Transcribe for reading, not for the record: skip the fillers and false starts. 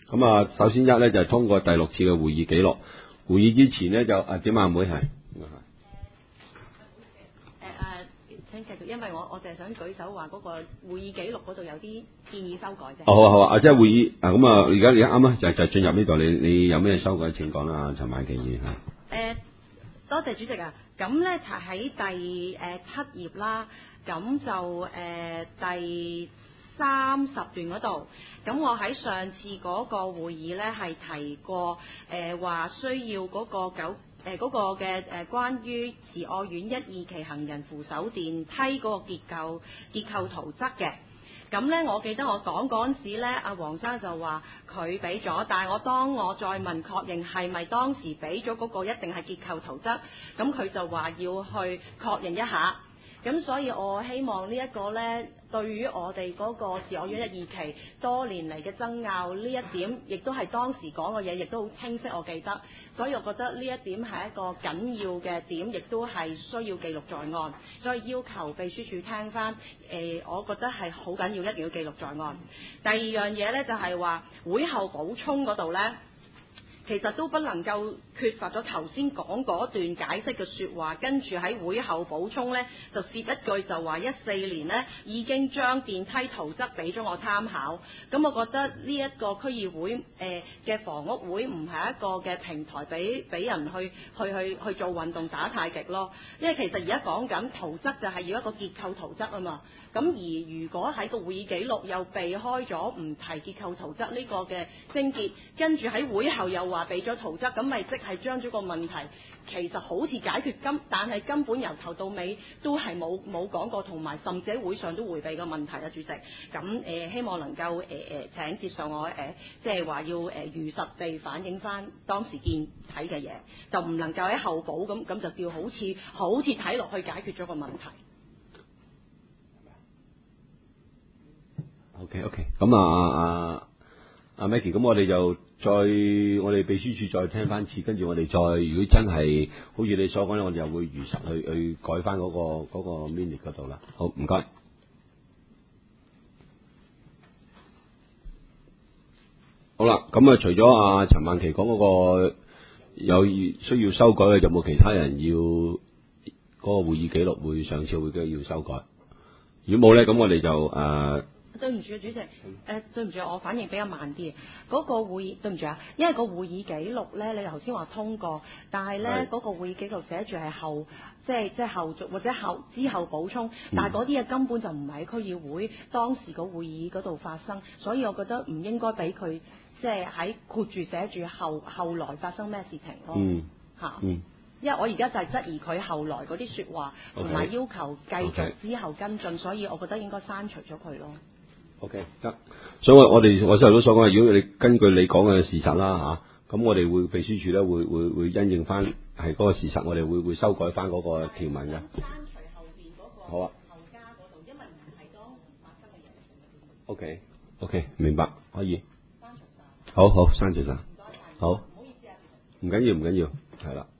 咁啊，首先咧就係通過第6次嘅會議記錄。會議之前咧就點啊，妹係？ 請繼續，因為我淨係想舉手話嗰個會議記錄嗰度有啲建議修改啫。 好啊，即係會議咁啊，而家啱啊，就進入呢度，你有咩修改請講啦，陳曼琪議員嚇。 多謝主席啊，咁咧就喺第7頁啦，咁就第30段嗰度，咁我喺上次嗰個會議咧係提過話需要嗰個嗰個嘅關於慈愛苑1、2期行人扶手電梯嗰個結構圖則嘅。咁咧，我記得我講嗰陣時咧，阿黃生就話佢俾咗，但係當我再問確認係咪當時俾咗嗰個一定係結構圖則，咁佢就話要去確認一下。咁所以我希望呢一個呢，對於我哋嗰個慈愛苑1、2期多年嚟嘅爭拗呢一點，亦都係當時講嘅嘢，亦都好清晰，我記得。所以我覺得呢一點係一個緊要嘅點，亦都係需要記錄在案。所以要求秘書處聽翻，我覺得係好緊要，一定要記錄在案。第二樣嘢呢，就係話會後補充嗰度呢。其實都不能夠缺乏咗頭先講嗰段解釋嘅説話，跟住喺會後補充呢，就攝一句就話14年呢已經將電梯圖則俾咗我參考。咁我覺得呢一個區議會嘅房屋會唔係一個嘅平台俾人去做運動打太極咯。因為其實而家講緊圖則就係要一個結構圖則啊嘛。咁而如果喺個會議記錄又避開咗唔提結構圖則呢個嘅症結，跟住喺會後又話俾咗圖則，咁咪即係將咗個問題其實好似解決但係根本由頭到尾都係冇講過，同埋甚至喺會上都迴避個問題啊，主席。咁希望能夠請接受我即係話要如實地反映翻當時見睇嘅嘢，就唔能夠喺後補咁就叫好似睇落去解決咗個問題。 OK， 咁阿 Maggie， 咁我哋就我哋秘書處再聽翻次，跟住我哋如果真係好似你所講咧，我哋又會如實去改翻嗰個 minute 嗰度啦。好，唔該。好啦，咁除咗阿陳曼琪講嗰個有需要修改嘅，有冇其他人要嗰個會議記錄會上次會議要修改？如果冇咧，咁我哋就對唔住啊，主席，對唔住，我反應比較慢啲。嗰個會議對唔住啊，因為個會議記錄咧，你頭先話通過，但係咧嗰個會議記錄寫住係後，即係後續或者之後補充，但係嗰啲嘢根本就唔係喺區議會當時個會議嗰度發生，所以我覺得唔應該俾佢即係喺括住寫住後來發生咩事情咯。因為我而家就係質疑佢後來嗰啲説話，同埋要求繼續之後跟進，所以我覺得應該刪除咗佢咯。 OK 得，所以我細佬都所講，如果你根據你講嘅事實啦咁我哋會秘書處咧會因應翻係嗰個事實，我哋會修改翻嗰個條文嘅。刪除後邊嗰個好啊後加嗰度，因為唔係當時發生嘅嘢。 OK， 明白，可以。 刪除晒。 好，刪除晒。 唔該晒。 好。 唔好意思啊。 唔緊要，係啦。